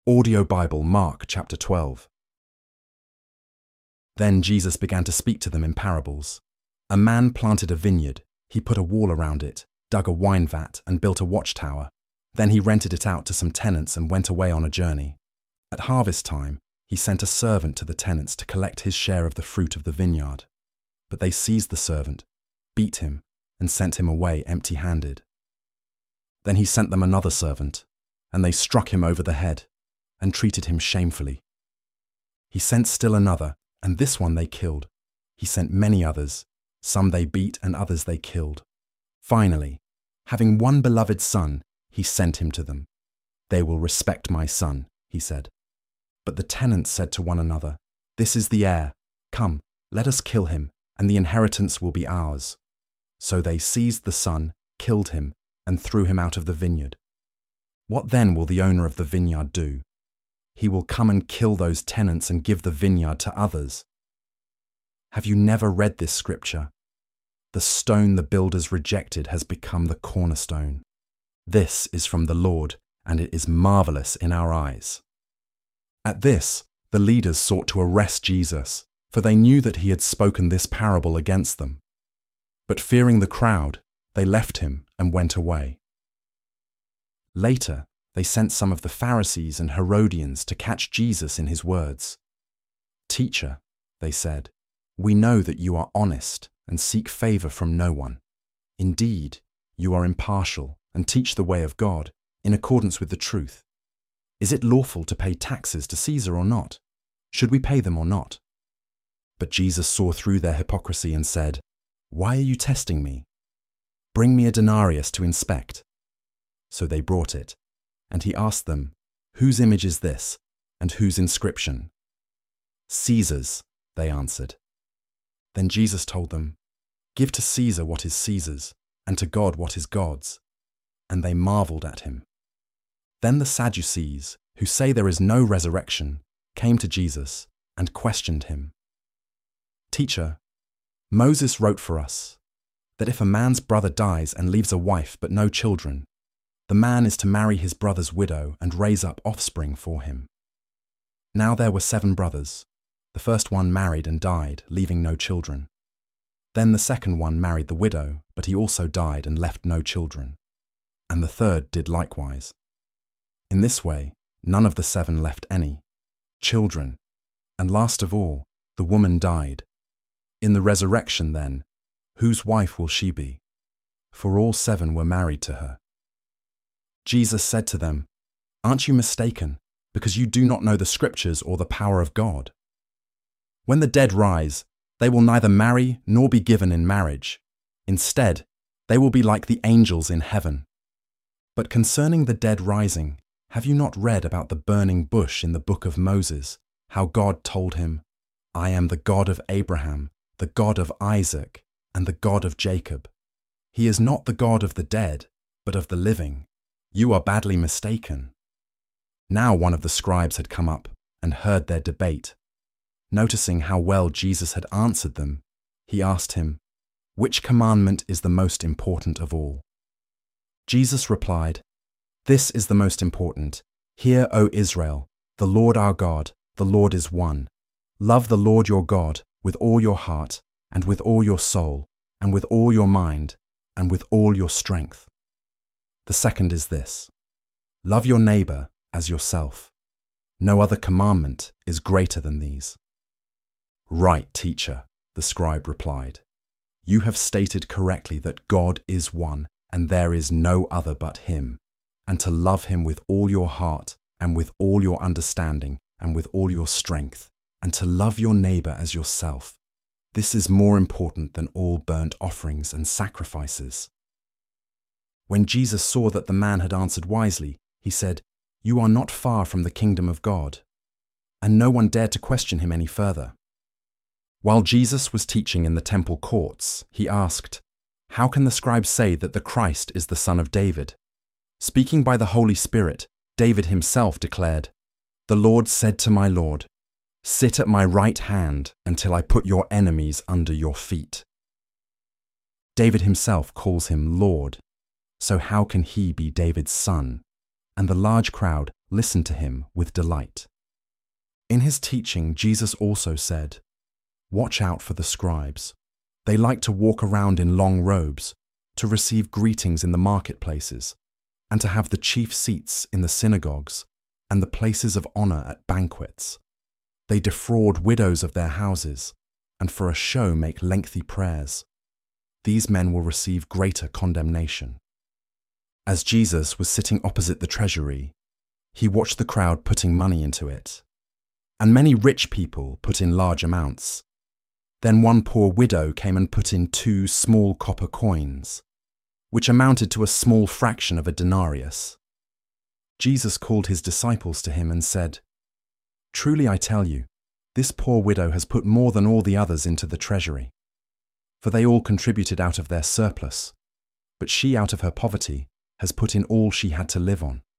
Audio Bible, Mark chapter 12. Then Jesus began to speak to them in parables. A man planted a vineyard. He put a wall around it, dug a wine vat, and built a watchtower. Then he rented it out to some tenants and went away on a journey. At harvest time, he sent a servant to the tenants to collect his share of the fruit of the vineyard. But they seized the servant, beat him, and sent him away empty-handed. Then he sent them another servant, and they struck him over the head and treated him shamefully. He sent still another, and this one they killed. He sent many others, some they beat and others they killed. Finally, having one beloved son, he sent him to them. They will respect my son, he said. But the tenants said to one another, "This is the heir. Come, let us kill him, and the inheritance will be ours." So they seized the son, killed him, and threw him out of the vineyard. What then will the owner of the vineyard do? He will come and kill those tenants and give the vineyard to others. Have you never read this scripture? The stone the builders rejected has become the cornerstone. This is from the Lord, and it is marvelous in our eyes. At this, the leaders sought to arrest Jesus, for they knew that he had spoken this parable against them. But fearing the crowd, they left him and went away. Later, they sent some of the Pharisees and Herodians to catch Jesus in his words. "Teacher," they said, "we know that you are honest and seek favor from no one. Indeed, you are impartial and teach the way of God in accordance with the truth. Is it lawful to pay taxes to Caesar or not? Should we pay them or not?" But Jesus saw through their hypocrisy and said, "Why are you testing me? Bring me a denarius to inspect." So they brought it, and he asked them, "Whose image is this, and whose inscription?" "Caesar's," they answered. Then Jesus told them, "Give to Caesar what is Caesar's, and to God what is God's." And they marveled at him. Then the Sadducees, who say there is no resurrection, came to Jesus and questioned him. "Teacher, Moses wrote for us that if a man's brother dies and leaves a wife but no children, the man is to marry his brother's widow and raise up offspring for him. Now there were 7 brothers. The first one married and died, leaving no children. Then the second one married the widow, but he also died and left no children. And the third did likewise. In this way, none of the 7 left any children. And last of all, the woman died. In the resurrection, then, whose wife will she be? For all 7 were married to her." Jesus said to them, "Aren't you mistaken, because you do not know the scriptures or the power of God? When the dead rise, they will neither marry nor be given in marriage. Instead, they will be like the angels in heaven. But concerning the dead rising, have you not read about the burning bush in the book of Moses, how God told him, 'I am the God of Abraham, the God of Isaac, and the God of Jacob'? He is not the God of the dead, but of the living. You are badly mistaken." Now one of the scribes had come up and heard their debate. Noticing how well Jesus had answered them, he asked him, "Which commandment is the most important of all?" Jesus replied, "This is the most important. Hear, O Israel, the Lord our God, the Lord is one. Love the Lord your God with all your heart, and with all your soul, and with all your mind, and with all your strength. The second is this: love your neighbor as yourself. No other commandment is greater than these." "Right, teacher," the scribe replied. "You have stated correctly that God is one, and there is no other but him, and to love him with all your heart, and with all your understanding, and with all your strength, and to love your neighbor as yourself. This is more important than all burnt offerings and sacrifices." When Jesus saw that the man had answered wisely, he said, "You are not far from the kingdom of God." And no one dared to question him any further. While Jesus was teaching in the temple courts, he asked, "How can the scribes say that the Christ is the son of David?" Speaking by the Holy Spirit, David himself declared, "The Lord said to my Lord, 'Sit at my right hand until I put your enemies under your feet.'" David himself calls him Lord. So how can he be David's son? And the large crowd listen to him with delight. In his teaching, Jesus also said, "Watch out for the scribes. They like to walk around in long robes, to receive greetings in the marketplaces, and to have the chief seats in the synagogues and the places of honor at banquets. They defraud widows of their houses, and for a show make lengthy prayers. These men will receive greater condemnation." As Jesus was sitting opposite the treasury, he watched the crowd putting money into it. And many rich people put in large amounts. Then one poor widow came and put in 2 small copper coins, which amounted to a small fraction of a denarius. Jesus called his disciples to him and said, "Truly I tell you, this poor widow has put more than all the others into the treasury. For they all contributed out of their surplus, but she out of her poverty has put in all she had to live on.